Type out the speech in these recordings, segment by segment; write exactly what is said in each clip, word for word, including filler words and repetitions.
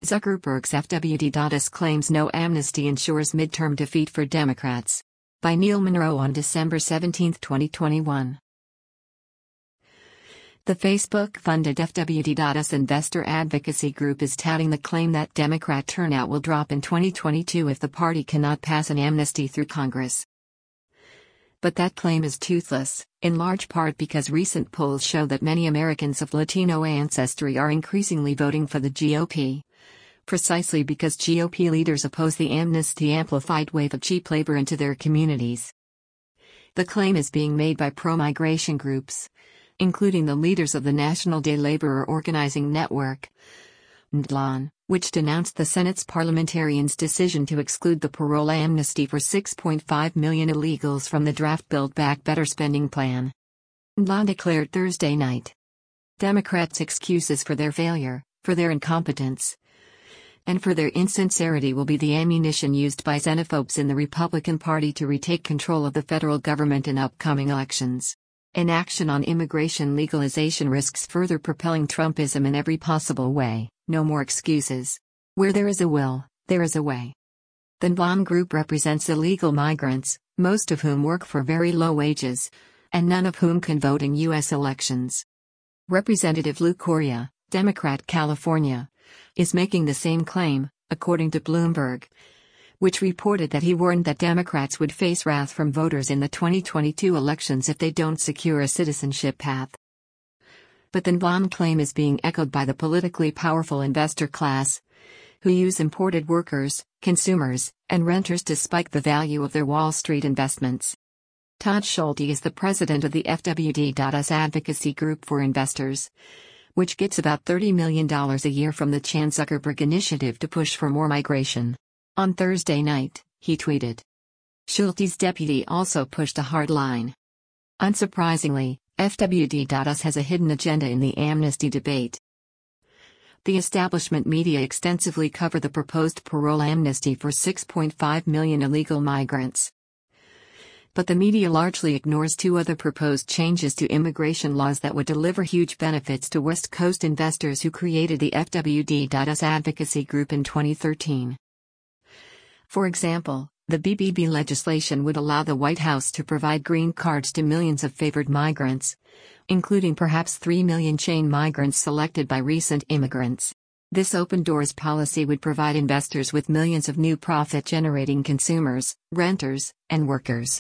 Zuckerberg's F W D.us claims no amnesty ensures midterm defeat for Democrats. By Neil Monroe on December seventeenth, twenty twenty-one. The Facebook-funded F W D.us investor advocacy group is touting the claim that Democrat turnout will drop in twenty twenty-two if the party cannot pass an amnesty through Congress. But that claim is toothless, in large part because recent polls show that many Americans of Latino ancestry are increasingly voting for the G O P. Precisely because G O P leaders oppose the amnesty-amplified wave of cheap labor into their communities. The claim is being made by pro-migration groups, including the leaders of the National Day Laborer Organizing Network, N D L A N, which denounced the Senate's parliamentarians' decision to exclude the parole amnesty for six point five million illegals from the draft Build Back Better spending plan. N D L A N declared Thursday night. Democrats' excuses for their failure, for their incompetence, and for their insincerity will be the ammunition used by xenophobes in the Republican Party to retake control of the federal government in upcoming elections. Inaction on immigration legalization risks further propelling Trumpism in every possible way. No more excuses. Where there is a will, there is a way. The N D L A N group represents illegal migrants, most of whom work for very low wages, and none of whom can vote in U S elections. Representative Lou Coria, Democrat California, is making the same claim, according to Bloomberg, which reported that he warned that Democrats would face wrath from voters in the twenty twenty-two elections if they don't secure a citizenship path. But the N D L A N claim is being echoed by the politically powerful investor class, who use imported workers, consumers, and renters to spike the value of their Wall Street investments. Todd Schulte is the president of the F W D.us advocacy group for investors, which gets about thirty million dollars a year from the Chan Zuckerberg initiative to push for more migration. On Thursday night, he tweeted. Schulte's deputy also pushed a hard line. Unsurprisingly, F W D.us has a hidden agenda in the amnesty debate. The establishment media extensively cover the proposed parole amnesty for six point five million illegal migrants. But the media largely ignores two other proposed changes to immigration laws that would deliver huge benefits to West Coast investors who created the F W D.us advocacy group in twenty thirteen. For example, the B B B legislation would allow the White House to provide green cards to millions of favored migrants, including perhaps three million chain migrants selected by recent immigrants. This open doors policy would provide investors with millions of new profit-generating consumers, renters, and workers.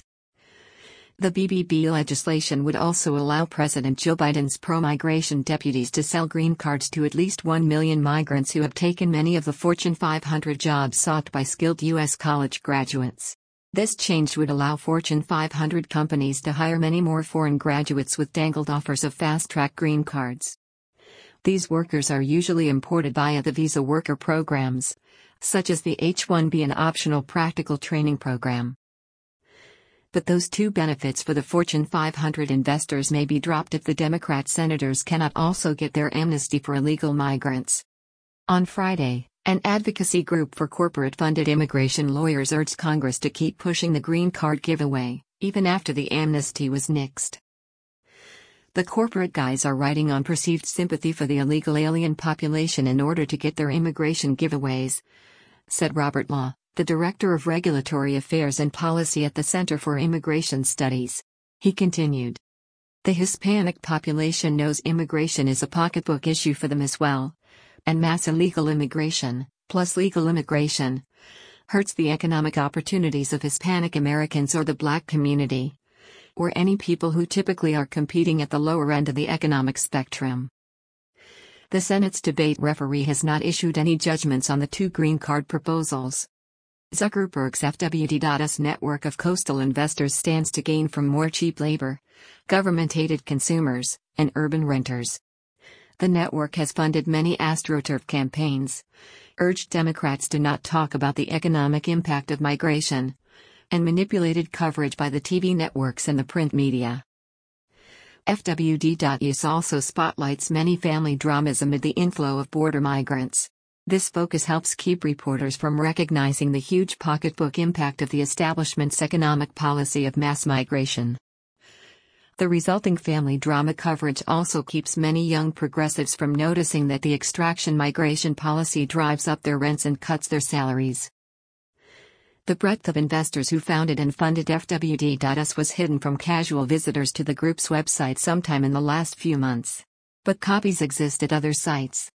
The B B B legislation would also allow President Joe Biden's pro-migration deputies to sell green cards to at least one million migrants who have taken many of the Fortune five hundred jobs sought by skilled U S college graduates. This change would allow Fortune five hundred companies to hire many more foreign graduates with dangled offers of fast-track green cards. These workers are usually imported via the visa worker programs, such as the H one B and optional practical training program. But those two benefits for the Fortune five hundred investors may be dropped if the Democrat senators cannot also get their amnesty for illegal migrants. On Friday, an advocacy group for corporate-funded immigration lawyers urged Congress to keep pushing the green card giveaway, even after the amnesty was nixed. The corporate guys are riding on perceived sympathy for the illegal alien population in order to get their immigration giveaways, said Robert Law, the Director of Regulatory Affairs and Policy at the Center for Immigration Studies. He continued. The Hispanic population knows immigration is a pocketbook issue for them as well, and mass illegal immigration, plus legal immigration, hurts the economic opportunities of Hispanic Americans or the Black community, or any people who typically are competing at the lower end of the economic spectrum. The Senate's debate referee has not issued any judgments on the two green card proposals. Zuckerberg's F W D.us network of coastal investors stands to gain from more cheap labor, government-aided consumers, and urban renters. The network has funded many AstroTurf campaigns, urged Democrats to not talk about the economic impact of migration, and manipulated coverage by the T V networks and the print media. F W D.us also spotlights many family dramas amid the inflow of border migrants. This focus helps keep reporters from recognizing the huge pocketbook impact of the establishment's economic policy of mass migration. The resulting family drama coverage also keeps many young progressives from noticing that the extraction migration policy drives up their rents and cuts their salaries. The breadth of investors who founded and funded F W D dot U S was hidden from casual visitors to the group's website sometime in the last few months. But copies exist at other sites.